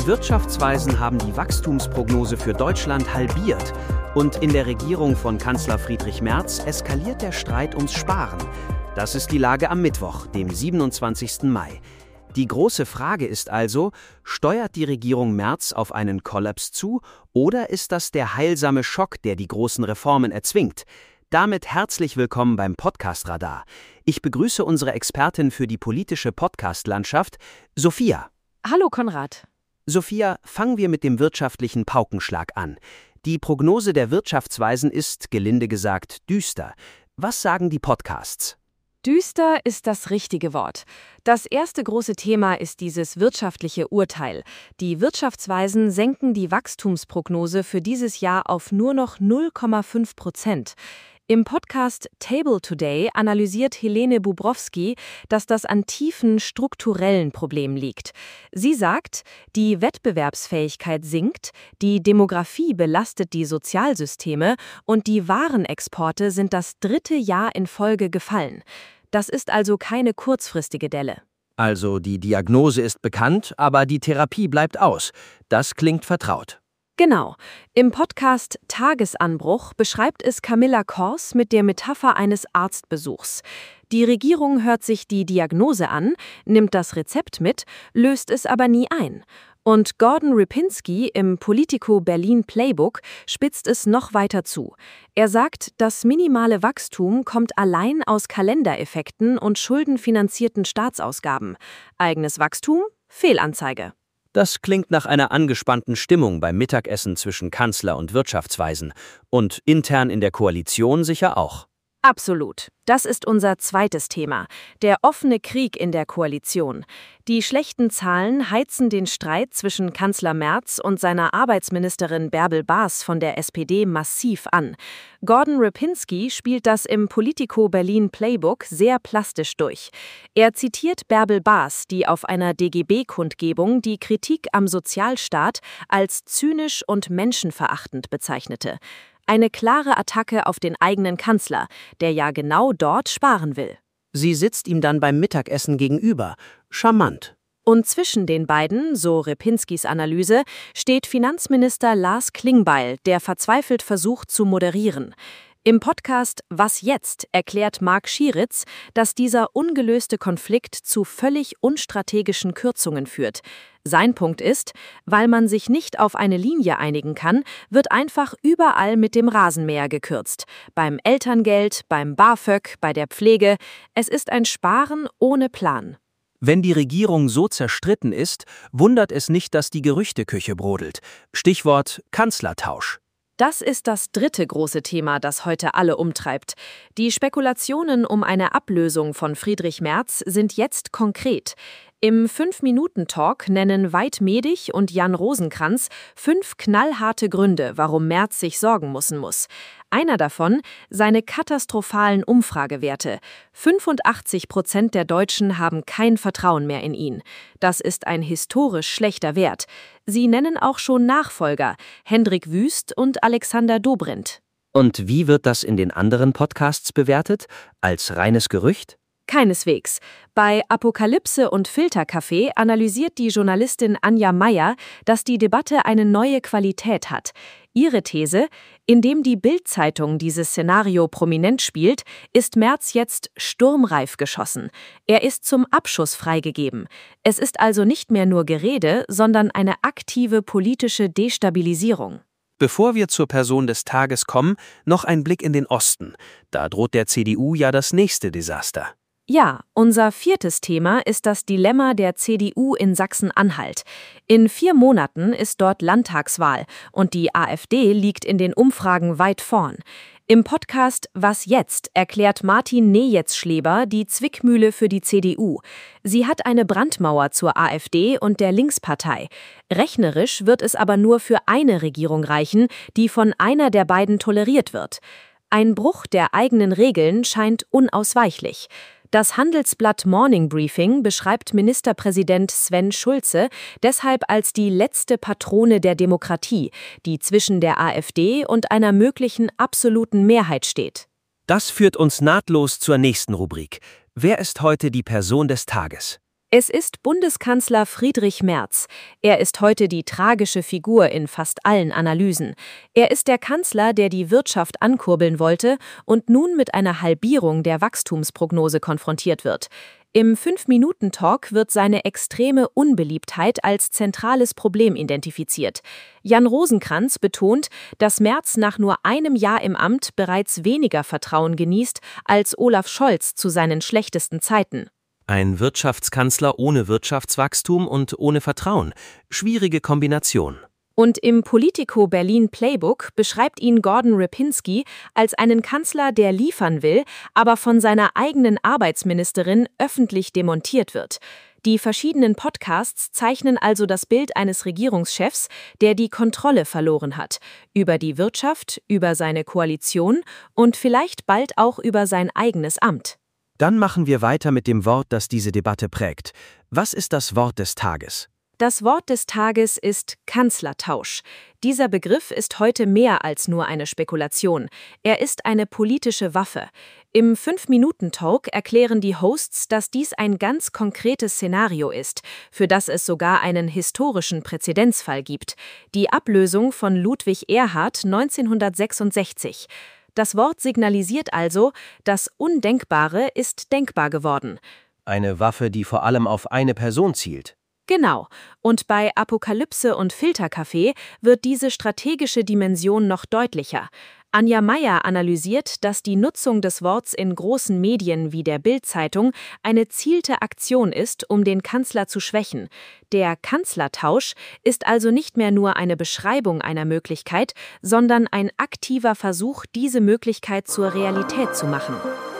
Die Wirtschaftsweisen haben die Wachstumsprognose für Deutschland halbiert. Und in der Regierung von Kanzler Friedrich Merz eskaliert der Streit ums Sparen. Das ist die Lage am Mittwoch, dem 27. Mai. Die große Frage ist also, steuert die Regierung Merz auf einen Kollaps zu oder ist das der heilsame Schock, der die großen Reformen erzwingt? Damit herzlich willkommen beim Podcast Radar. Ich begrüße unsere Expertin für die politische Podcast-Landschaft, Sophia. Hallo Konrad. Sophia, fangen wir mit dem wirtschaftlichen Paukenschlag an. Die Prognose der Wirtschaftsweisen ist, gelinde gesagt, düster. Was sagen die Podcasts? Düster ist das richtige Wort. Das erste große Thema ist dieses wirtschaftliche Urteil. Die Wirtschaftsweisen senken die Wachstumsprognose für dieses Jahr auf nur noch 0,5%. Im Podcast Table Today analysiert Helene Bubrowski, dass das an tiefen strukturellen Problemen liegt. Sie sagt, die Wettbewerbsfähigkeit sinkt, die Demografie belastet die Sozialsysteme und die Warenexporte sind das 3. Jahr in Folge gefallen. Das ist also keine kurzfristige Delle. Also die Diagnose ist bekannt, aber die Therapie bleibt aus. Das klingt vertraut. Genau. Im Podcast Tagesanbruch beschreibt es Camilla Kors mit der Metapher eines Arztbesuchs. Die Regierung hört sich die Diagnose an, nimmt das Rezept mit, löst es aber nie ein. Und Gordon Ripinski im Politico Berlin Playbook spitzt es noch weiter zu. Er sagt, das minimale Wachstum kommt allein aus Kalendereffekten und schuldenfinanzierten Staatsausgaben. Eigenes Wachstum? Fehlanzeige. Das klingt nach einer angespannten Stimmung beim Mittagessen zwischen Kanzler und Wirtschaftsweisen. Und intern in der Koalition sicher auch. Absolut. Das ist unser zweites Thema, der offene Krieg in der Koalition. Die schlechten Zahlen heizen den Streit zwischen Kanzler Merz und seiner Arbeitsministerin Bärbel Baas von der SPD massiv an. Gordon Ripinski spielt das im Politico Berlin Playbook sehr plastisch durch. Er zitiert Bärbel Baas, die auf einer DGB-Kundgebung die Kritik am Sozialstaat als zynisch und menschenverachtend bezeichnete. Eine klare Attacke auf den eigenen Kanzler, der ja genau dort sparen will. Sie sitzt ihm dann beim Mittagessen gegenüber. Charmant. Und zwischen den beiden, so Ripinskis Analyse, steht Finanzminister Lars Klingbeil, der verzweifelt versucht zu moderieren. Im Podcast Was jetzt erklärt Marc Schieritz, dass dieser ungelöste Konflikt zu völlig unstrategischen Kürzungen führt. Sein Punkt ist, weil man sich nicht auf eine Linie einigen kann, wird einfach überall mit dem Rasenmäher gekürzt. Beim Elterngeld, beim BAföG, bei der Pflege. Es ist ein Sparen ohne Plan. Wenn die Regierung so zerstritten ist, wundert es nicht, dass die Gerüchteküche brodelt. Stichwort Kanzlertausch. Das ist das dritte große Thema, das heute alle umtreibt. Die Spekulationen um eine Ablösung von Friedrich Merz sind jetzt konkret. Im 5-Minuten-Talk nennen Veit Medig und Jan Rosenkranz 5 knallharte Gründe, warum Merz sich sorgen muss. Einer davon, seine katastrophalen Umfragewerte. 85% der Deutschen haben kein Vertrauen mehr in ihn. Das ist ein historisch schlechter Wert. Sie nennen auch schon Nachfolger, Hendrik Wüst und Alexander Dobrindt. Und wie wird das in den anderen Podcasts bewertet? Als reines Gerücht? Keineswegs. Bei Apokalypse und Filterkaffee analysiert die Journalistin Anja Meier, dass die Debatte eine neue Qualität hat. Ihre These: Indem die Bild-Zeitung dieses Szenario prominent spielt, ist Merz jetzt sturmreif geschossen. Er ist zum Abschuss freigegeben. Es ist also nicht mehr nur Gerede, sondern eine aktive politische Destabilisierung. Bevor wir zur Person des Tages kommen, noch ein Blick in den Osten. Da droht der CDU ja das nächste Desaster. Ja, unser viertes Thema ist das Dilemma der CDU in Sachsen-Anhalt. In 4 Monaten ist dort Landtagswahl und die AfD liegt in den Umfragen weit vorn. Im Podcast Was jetzt erklärt Martin Nejetz-Schleber die Zwickmühle für die CDU. Sie hat eine Brandmauer zur AfD und der Linkspartei. Rechnerisch wird es aber nur für eine Regierung reichen, die von einer der beiden toleriert wird. Ein Bruch der eigenen Regeln scheint unausweichlich. Das Handelsblatt Morning Briefing beschreibt Ministerpräsident Sven Schulze deshalb als die letzte Patrone der Demokratie, die zwischen der AfD und einer möglichen absoluten Mehrheit steht. Das führt uns nahtlos zur nächsten Rubrik. Wer ist heute die Person des Tages? Es ist Bundeskanzler Friedrich Merz. Er ist heute die tragische Figur in fast allen Analysen. Er ist der Kanzler, der die Wirtschaft ankurbeln wollte und nun mit einer Halbierung der Wachstumsprognose konfrontiert wird. Im 5-Minuten-Talk wird seine extreme Unbeliebtheit als zentrales Problem identifiziert. Jan Rosenkrantz betont, dass Merz nach nur einem Jahr im Amt bereits weniger Vertrauen genießt als Olaf Scholz zu seinen schlechtesten Zeiten. Ein Wirtschaftskanzler ohne Wirtschaftswachstum und ohne Vertrauen. Schwierige Kombination. Und im Politico Berlin Playbook beschreibt ihn Gordon Ripinski als einen Kanzler, der liefern will, aber von seiner eigenen Arbeitsministerin öffentlich demontiert wird. Die verschiedenen Podcasts zeichnen also das Bild eines Regierungschefs, der die Kontrolle verloren hat. Über die Wirtschaft, über seine Koalition und vielleicht bald auch über sein eigenes Amt. Dann machen wir weiter mit dem Wort, das diese Debatte prägt. Was ist das Wort des Tages? Das Wort des Tages ist Kanzlertausch. Dieser Begriff ist heute mehr als nur eine Spekulation. Er ist eine politische Waffe. Im 5-Minuten-Talk erklären die Hosts, dass dies ein ganz konkretes Szenario ist, für das es sogar einen historischen Präzedenzfall gibt. Die Ablösung von Ludwig Erhard 1966. Das Wort signalisiert also, das Undenkbare ist denkbar geworden. Eine Waffe, die vor allem auf eine Person zielt. Genau. Und bei Apokalypse und Filterkaffee wird diese strategische Dimension noch deutlicher. Anja Meier analysiert, dass die Nutzung des Worts in großen Medien wie der Bild-Zeitung eine zielte Aktion ist, um den Kanzler zu schwächen. Der Kanzlertausch ist also nicht mehr nur eine Beschreibung einer Möglichkeit, sondern ein aktiver Versuch, diese Möglichkeit zur Realität zu machen.